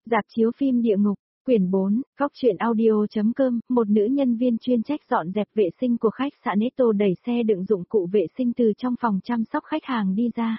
Rạp chiếu phim Địa ngục, quyển 4, góc truyện audio.com, một nữ nhân viên chuyên trách dọn dẹp vệ sinh của khách sạn Netto đẩy xe đựng dụng cụ vệ sinh từ trong phòng chăm sóc khách hàng đi ra.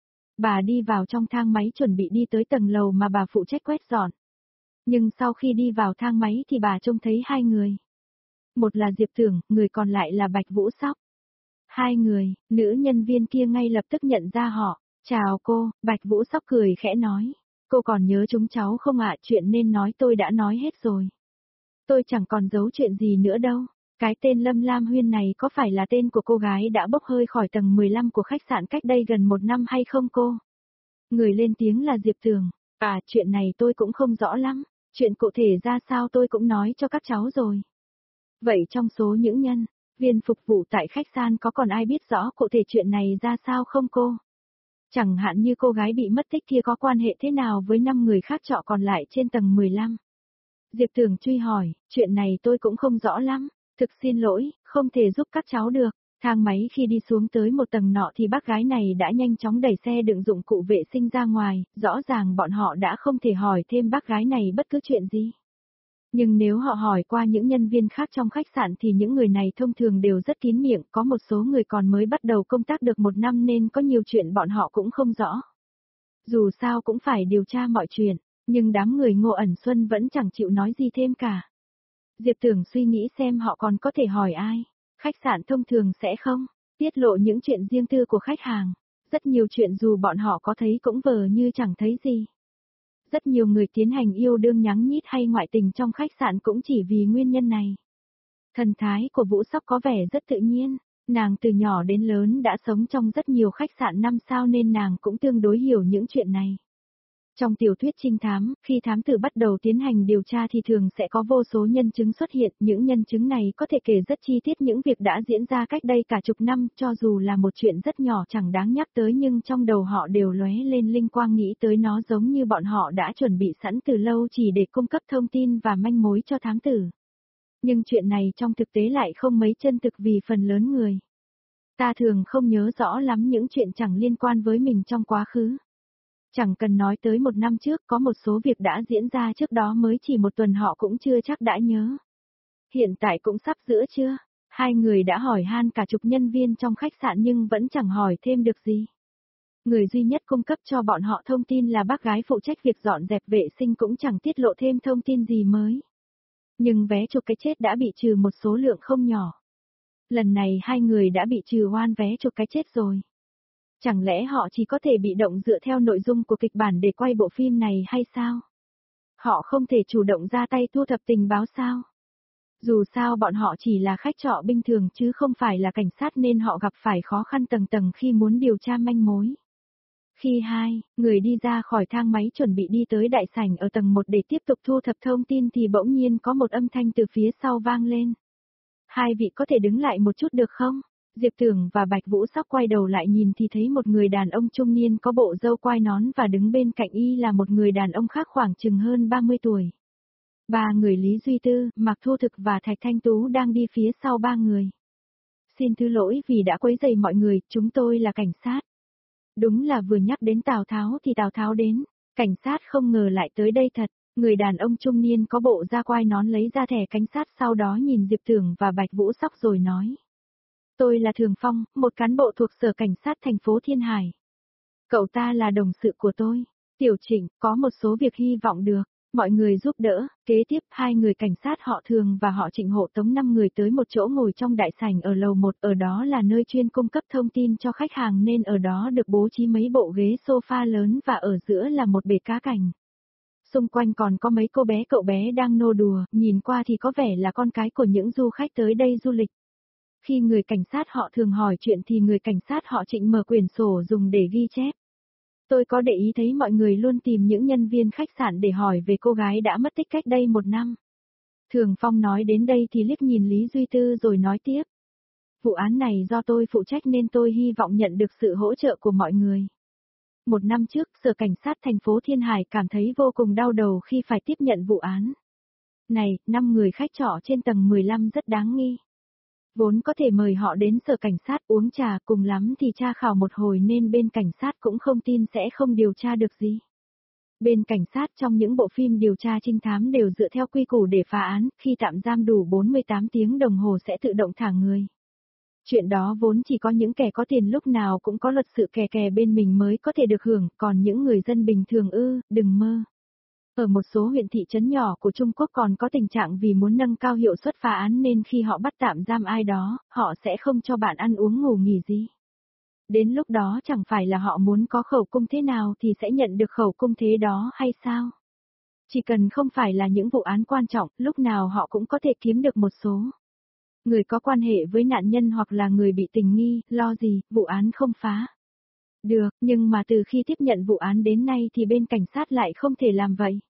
Bà đi vào trong thang máy chuẩn bị đi tới tầng lầu mà bà phụ trách quét dọn. Nhưng sau khi đi vào thang máy thì bà trông thấy hai người. Một là Diệp Tưởng, người còn lại là Bạch Vũ Sóc. Hai người, nữ nhân viên kia ngay lập tức nhận ra họ. Chào cô, Bạch Vũ Sóc cười khẽ nói. Cô còn nhớ chúng cháu không ạ, chuyện nên nói tôi đã nói hết rồi. Tôi chẳng còn giấu chuyện gì nữa đâu. Cái tên Lâm Lam Huyên này có phải là tên của cô gái đã bốc hơi khỏi tầng 15 của khách sạn cách đây gần 1 năm hay không cô? Người lên tiếng là Diệp Tường. À, chuyện này tôi cũng không rõ lắm. Chuyện cụ thể ra sao tôi cũng nói cho các cháu rồi. Vậy trong số những nhân viên phục vụ tại khách sạn có còn ai biết rõ cụ thể chuyện này ra sao không cô? Chẳng hạn như cô gái bị mất tích kia có quan hệ thế nào với 5 người khác trọ còn lại trên tầng 15? Diệp Tường truy hỏi, chuyện này tôi cũng không rõ lắm, thực xin lỗi, không thể giúp các cháu được. Thang máy khi đi xuống tới một tầng nọ thì bác gái này đã nhanh chóng đẩy xe đựng dụng cụ vệ sinh ra ngoài, rõ ràng bọn họ đã không thể hỏi thêm bác gái này bất cứ chuyện gì. Nhưng nếu họ hỏi qua những nhân viên khác trong khách sạn thì những người này thông thường đều rất kín miệng, có một số người còn mới bắt đầu công tác được 1 năm nên có nhiều chuyện bọn họ cũng không rõ. Dù sao cũng phải điều tra mọi chuyện, nhưng đám người Ngô Ẩn Xuân vẫn chẳng chịu nói gì thêm cả. Diệp Tưởng suy nghĩ xem họ còn có thể hỏi ai. Khách sạn thông thường sẽ không tiết lộ những chuyện riêng tư của khách hàng. Rất nhiều chuyện dù bọn họ có thấy cũng vờ như chẳng thấy gì. Rất nhiều người tiến hành yêu đương nhắn nhít hay ngoại tình trong khách sạn cũng chỉ vì nguyên nhân này. Thần thái của Vũ Sóc có vẻ rất tự nhiên, nàng từ nhỏ đến lớn đã sống trong rất nhiều khách sạn 5 sao nên nàng cũng tương đối hiểu những chuyện này. Trong tiểu thuyết trinh thám, khi thám tử bắt đầu tiến hành điều tra thì thường sẽ có vô số nhân chứng xuất hiện, những nhân chứng này có thể kể rất chi tiết những việc đã diễn ra cách đây cả chục năm, cho dù là một chuyện rất nhỏ chẳng đáng nhắc tới nhưng trong đầu họ đều lóe lên linh quang nghĩ tới nó giống như bọn họ đã chuẩn bị sẵn từ lâu chỉ để cung cấp thông tin và manh mối cho thám tử. Nhưng chuyện này trong thực tế lại không mấy chân thực vì phần lớn người ta thường không nhớ rõ lắm những chuyện chẳng liên quan với mình trong quá khứ. Chẳng cần nói tới 1 năm trước có một số việc đã diễn ra trước đó mới chỉ 1 tuần họ cũng chưa chắc đã nhớ. Hiện tại cũng sắp giữa trưa, hai người đã hỏi han cả chục nhân viên trong khách sạn nhưng vẫn chẳng hỏi thêm được gì. Người duy nhất cung cấp cho bọn họ thông tin là bác gái phụ trách việc dọn dẹp vệ sinh cũng chẳng tiết lộ thêm thông tin gì mới. Nhưng vé chụp cái chết đã bị trừ một số lượng không nhỏ. Lần này hai người đã bị trừ oan vé chụp cái chết rồi. Chẳng lẽ họ chỉ có thể bị động dựa theo nội dung của kịch bản để quay bộ phim này hay sao? Họ không thể chủ động ra tay thu thập tình báo sao? Dù sao bọn họ chỉ là khách trọ bình thường chứ không phải là cảnh sát nên họ gặp phải khó khăn tầng tầng khi muốn điều tra manh mối. Khi hai người đi ra khỏi thang máy chuẩn bị đi tới đại sảnh ở tầng 1 để tiếp tục thu thập thông tin thì bỗng nhiên có một âm thanh từ phía sau vang lên. Hai vị có thể đứng lại một chút được không? Diệp Tưởng và Bạch Vũ Sóc quay đầu lại nhìn thì thấy một người đàn ông trung niên có bộ râu quai nón và đứng bên cạnh y là một người đàn ông khác khoảng chừng hơn 30 tuổi. Ba người Lý Duy Tư, Mạc Thu Thực và Thạch Thanh Tú đang đi phía sau ba người. Xin thứ lỗi vì đã quấy rầy mọi người, chúng tôi là cảnh sát. Đúng là vừa nhắc đến Tào Tháo thì Tào Tháo đến, cảnh sát không ngờ lại tới đây thật. Người đàn ông trung niên có bộ da quai nón lấy ra thẻ cảnh sát sau đó nhìn Diệp Tưởng và Bạch Vũ Sóc rồi nói. Tôi là Thường Phong, một cán bộ thuộc sở cảnh sát thành phố Thiên Hải. Cậu ta là đồng sự của tôi. Tiểu Trịnh, có một số việc hy vọng được mọi người giúp đỡ. Kế tiếp, hai người cảnh sát họ Thường và họ Trịnh hộ tống 5 người tới một chỗ ngồi trong đại sảnh ở lầu 1, ở đó là nơi chuyên cung cấp thông tin cho khách hàng nên ở đó được bố trí mấy bộ ghế sofa lớn và ở giữa là một bể cá cảnh. Xung quanh còn có mấy cô bé cậu bé đang nô đùa, nhìn qua thì có vẻ là con cái của những du khách tới đây du lịch. Khi người cảnh sát họ Thường hỏi chuyện thì người cảnh sát họ Trịnh mở quyển sổ dùng để ghi chép. Tôi có để ý thấy mọi người luôn tìm những nhân viên khách sạn để hỏi về cô gái đã mất tích cách đây 1 năm. Thường Phong nói đến đây thì liếc nhìn Lý Duy Tư rồi nói tiếp. Vụ án này do tôi phụ trách nên tôi hy vọng nhận được sự hỗ trợ của mọi người. 1 năm trước, sở cảnh sát thành phố Thiên Hải cảm thấy vô cùng đau đầu khi phải tiếp nhận vụ án này. 5 người khách trọ trên tầng 15 rất đáng nghi. Vốn có thể mời họ đến sở cảnh sát uống trà cùng lắm thì tra khảo một hồi nên bên cảnh sát cũng không tin sẽ không điều tra được gì. Bên cảnh sát trong những bộ phim điều tra trinh thám đều dựa theo quy củ để phá án, khi tạm giam đủ 48 tiếng đồng hồ sẽ tự động thả người. Chuyện đó vốn chỉ có những kẻ có tiền lúc nào cũng có luật sự kè kè bên mình mới có thể được hưởng, còn những người dân bình thường đừng mơ. Ở một số huyện thị trấn nhỏ của Trung Quốc còn có tình trạng vì muốn nâng cao hiệu suất phá án nên khi họ bắt tạm giam ai đó, họ sẽ không cho bạn ăn uống ngủ nghỉ gì. Đến lúc đó chẳng phải là họ muốn có khẩu cung thế nào thì sẽ nhận được khẩu cung thế đó hay sao? Chỉ cần không phải là những vụ án quan trọng, lúc nào họ cũng có thể kiếm được một số. Người có quan hệ với nạn nhân hoặc là người bị tình nghi, lo gì, vụ án không phá. Được, nhưng mà từ khi tiếp nhận vụ án đến nay thì bên cảnh sát lại không thể làm vậy.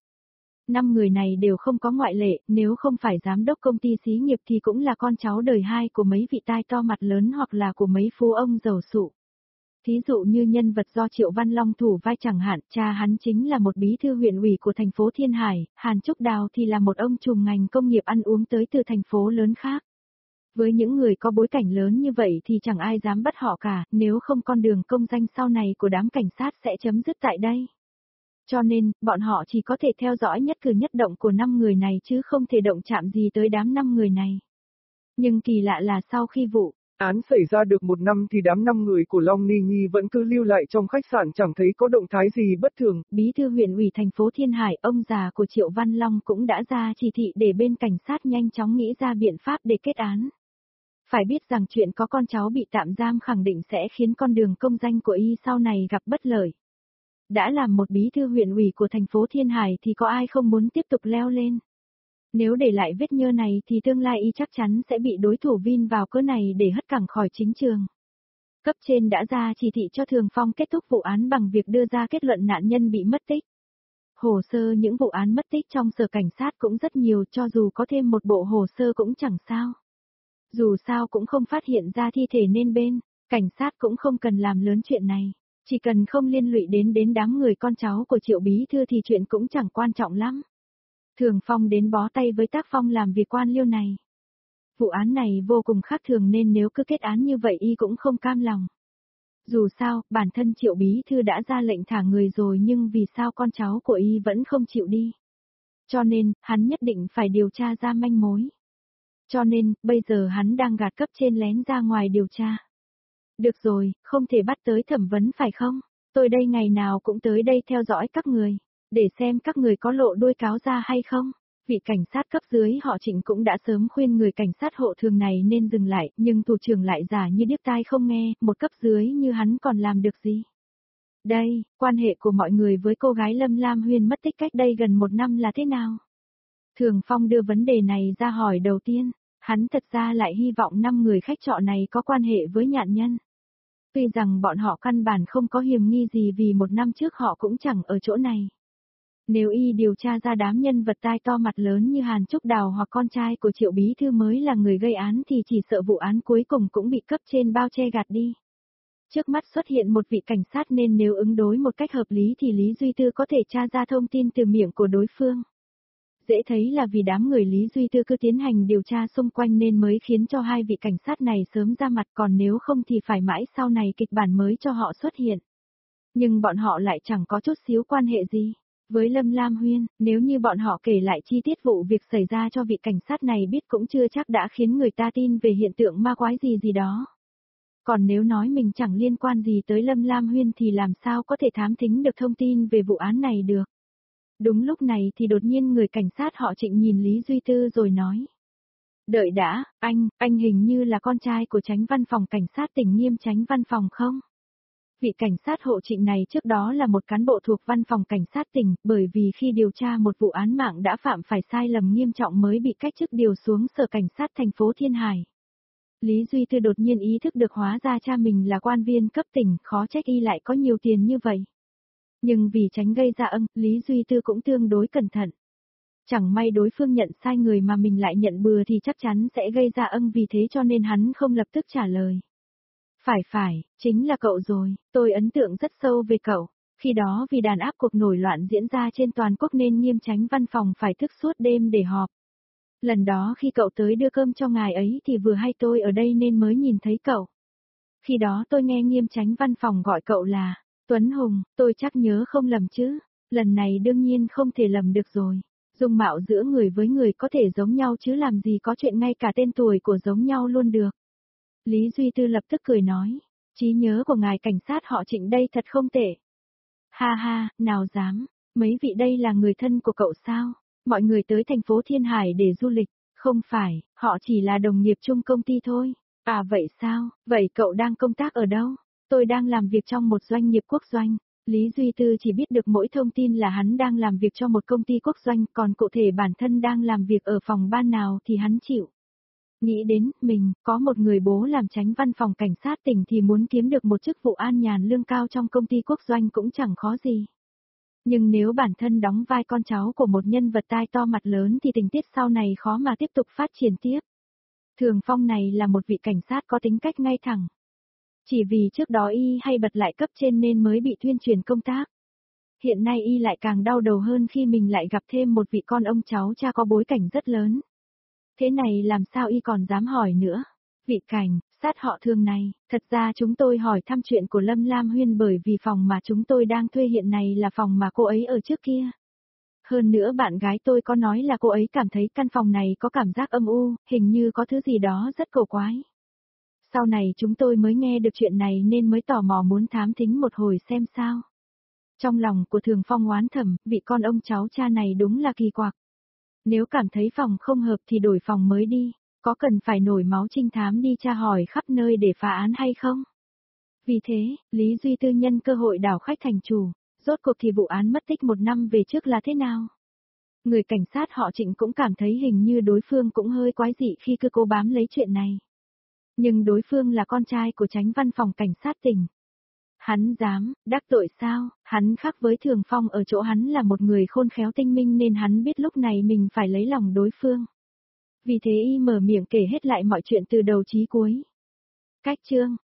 5 người này đều không có ngoại lệ, nếu không phải giám đốc công ty xí nghiệp thì cũng là con cháu đời hai của mấy vị tai to mặt lớn hoặc là của mấy phú ông giàu sụ. Thí dụ như nhân vật do Triệu Văn Long thủ vai chẳng hạn, cha hắn chính là một bí thư huyện ủy của thành phố Thiên Hải, Hàn Trúc Đào thì là một ông trùm ngành công nghiệp ăn uống tới từ thành phố lớn khác. Với những người có bối cảnh lớn như vậy thì chẳng ai dám bắt họ cả, nếu không con đường công danh sau này của đám cảnh sát sẽ chấm dứt tại đây. Cho nên, bọn họ chỉ có thể theo dõi nhất cử nhất động của 5 người này chứ không thể động chạm gì tới đám 5 người này. Nhưng kỳ lạ là sau khi vụ án xảy ra được 1 năm thì đám 5 người của Long Ni Nhi vẫn cứ lưu lại trong khách sạn chẳng thấy có động thái gì bất thường. Bí thư huyện ủy thành phố Thiên Hải, ông già của Triệu Văn Long cũng đã ra chỉ thị để bên cảnh sát nhanh chóng nghĩ ra biện pháp để kết án. Phải biết rằng chuyện có con cháu bị tạm giam khẳng định sẽ khiến con đường công danh của y sau này gặp bất lợi. Đã làm một bí thư huyện ủy của thành phố Thiên Hải thì có ai không muốn tiếp tục leo lên. Nếu để lại vết nhơ này thì tương lai y chắc chắn sẽ bị đối thủ vin vào cớ này để hất cẳng khỏi chính trường. Cấp trên đã ra chỉ thị cho Thường Phong kết thúc vụ án bằng việc đưa ra kết luận nạn nhân bị mất tích. Hồ sơ những vụ án mất tích trong sở cảnh sát cũng rất nhiều, cho dù có thêm một bộ hồ sơ cũng chẳng sao. Dù sao cũng không phát hiện ra thi thể nên bên cảnh sát cũng không cần làm lớn chuyện này. Chỉ cần không liên lụy đến đám người con cháu của Triệu bí thư thì chuyện cũng chẳng quan trọng lắm. Thường Phong đến bó tay với tác phong làm việc quan liêu này. Vụ án này vô cùng khác thường nên nếu cứ kết án như vậy y cũng không cam lòng. Dù sao, bản thân Triệu bí thư đã ra lệnh thả người rồi nhưng vì sao con cháu của y vẫn không chịu đi. Cho nên, hắn nhất định phải điều tra ra manh mối. Cho nên, bây giờ hắn đang gạt cấp trên lén ra ngoài điều tra. Được rồi, không thể bắt tới thẩm vấn phải không? Tôi đây ngày nào cũng tới đây theo dõi các người, để xem các người có lộ đuôi cáo ra hay không. Vị cảnh sát cấp dưới họ Trịnh cũng đã sớm khuyên người cảnh sát hộ thường này nên dừng lại, nhưng thủ trưởng lại giả như điếc tai không nghe, một cấp dưới như hắn còn làm được gì. Đây, quan hệ của mọi người với cô gái Lâm Lam Huyên mất tích cách đây gần 1 năm là thế nào? Thường Phong đưa vấn đề này ra hỏi đầu tiên, hắn thật ra lại hy vọng 5 người khách trọ này có quan hệ với nạn nhân. Tuy rằng bọn họ căn bản không có hiềm nghi gì vì 1 năm trước họ cũng chẳng ở chỗ này. Nếu y điều tra ra đám nhân vật tai to mặt lớn như Hàn Trúc Đào hoặc con trai của Triệu bí thư mới là người gây án thì chỉ sợ vụ án cuối cùng cũng bị cấp trên bao che gạt đi. Trước mắt xuất hiện một vị cảnh sát nên nếu ứng đối một cách hợp lý thì Lý Duy Tư có thể tra ra thông tin từ miệng của đối phương. Dễ thấy là vì đám người Lý Duy Tư cứ tiến hành điều tra xung quanh nên mới khiến cho 2 vị cảnh sát này sớm ra mặt, còn nếu không thì phải mãi sau này kịch bản mới cho họ xuất hiện. Nhưng bọn họ lại chẳng có chút xíu quan hệ gì với Lâm Lam Huyên, nếu như bọn họ kể lại chi tiết vụ việc xảy ra cho vị cảnh sát này biết cũng chưa chắc đã khiến người ta tin về hiện tượng ma quái gì đó. Còn nếu nói mình chẳng liên quan gì tới Lâm Lam Huyên thì làm sao có thể thám thính được thông tin về vụ án này được. Đúng lúc này thì đột nhiên người cảnh sát họ Trịnh nhìn Lý Duy Tư rồi nói. Đợi đã, anh hình như là con trai của Chánh Văn phòng Cảnh sát tỉnh Nghiêm Chánh Văn phòng không? Vị cảnh sát hộ Trịnh này trước đó là một cán bộ thuộc Văn phòng Cảnh sát tỉnh, bởi vì khi điều tra một vụ án mạng đã phạm phải sai lầm nghiêm trọng mới bị cách chức điều xuống Sở Cảnh sát thành phố Thiên Hải. Lý Duy Tư đột nhiên ý thức được hóa ra cha mình là quan viên cấp tỉnh, khó trách y lại có nhiều tiền như vậy. Nhưng vì tránh gây ra Lý Duy Tư cũng tương đối cẩn thận. Chẳng may đối phương nhận sai người mà mình lại nhận bừa thì chắc chắn sẽ gây ra vì thế cho nên hắn không lập tức trả lời. Phải, chính là cậu rồi, tôi ấn tượng rất sâu về cậu. Khi đó vì đàn áp cuộc nổi loạn diễn ra trên toàn quốc nên Nghiêm Chánh Văn phòng phải thức suốt đêm để họp. Lần đó khi cậu tới đưa cơm cho ngài ấy thì vừa hay tôi ở đây nên mới nhìn thấy cậu. Khi đó tôi nghe Nghiêm Chánh Văn phòng gọi cậu là Tuấn Hùng, tôi chắc nhớ không lầm chứ. Lần này đương nhiên không thể lầm được rồi. Dung mạo giữa người với người có thể giống nhau chứ làm gì có chuyện ngay cả tên tuổi của giống nhau luôn được. Lý Duy Tư lập tức cười nói, trí nhớ của ngài cảnh sát họ Trịnh đây thật không tệ. Ha ha, nào dám, mấy vị đây là người thân của cậu sao? Mọi người tới thành phố Thiên Hải để du lịch, không phải, họ chỉ là đồng nghiệp chung công ty thôi. À vậy sao, vậy cậu đang công tác ở đâu? Tôi đang làm việc trong một doanh nghiệp quốc doanh. Lý Duy Tư chỉ biết được mỗi thông tin là hắn đang làm việc cho một công ty quốc doanh, còn cụ thể bản thân đang làm việc ở phòng ban nào thì hắn chịu. Nghĩ đến, mình, có một người bố làm chánh văn phòng cảnh sát tỉnh thì muốn kiếm được một chức vụ an nhàn lương cao trong công ty quốc doanh cũng chẳng khó gì. Nhưng nếu bản thân đóng vai con cháu của một nhân vật tai to mặt lớn thì tình tiết sau này khó mà tiếp tục phát triển tiếp. Thường Phong này là một vị cảnh sát có tính cách ngay thẳng. Chỉ vì trước đó y hay bật lại cấp trên nên mới bị tuyên truyền công tác. Hiện nay y lại càng đau đầu hơn khi mình lại gặp thêm một vị con ông cháu cha có bối cảnh rất lớn. Thế này làm sao y còn dám hỏi nữa? Vị cảnh, sát họ Thường này, thật ra chúng tôi hỏi thăm chuyện của Lâm Lam Huyên bởi vì phòng mà chúng tôi đang thuê hiện nay là phòng mà cô ấy ở trước kia. Hơn nữa bạn gái tôi có nói là cô ấy cảm thấy căn phòng này có cảm giác âm u, hình như có thứ gì đó rất cổ quái. Sau này chúng tôi mới nghe được chuyện này nên mới tò mò muốn thám thính một hồi xem sao. Trong lòng của Thường Phong oán thầm, vị con ông cháu cha này đúng là kỳ quặc. Nếu cảm thấy phòng không hợp thì đổi phòng mới đi, có cần phải nổi máu trinh thám đi tra hỏi khắp nơi để phá án hay không? Vì thế, Lý Duy Tư nhân cơ hội đảo khách thành chủ, rốt cuộc thì vụ án mất tích 1 năm về trước là thế nào? Người cảnh sát họ Trịnh cũng cảm thấy hình như đối phương cũng hơi quái dị khi cứ cố bám lấy chuyện này. Nhưng đối phương là con trai của chánh văn phòng cảnh sát tỉnh. Hắn dám, đắc tội sao, hắn khác với Thường Phong ở chỗ hắn là một người khôn khéo tinh minh nên hắn biết lúc này mình phải lấy lòng đối phương. Vì thế y mở miệng kể hết lại mọi chuyện từ đầu chí cuối. Cách chương,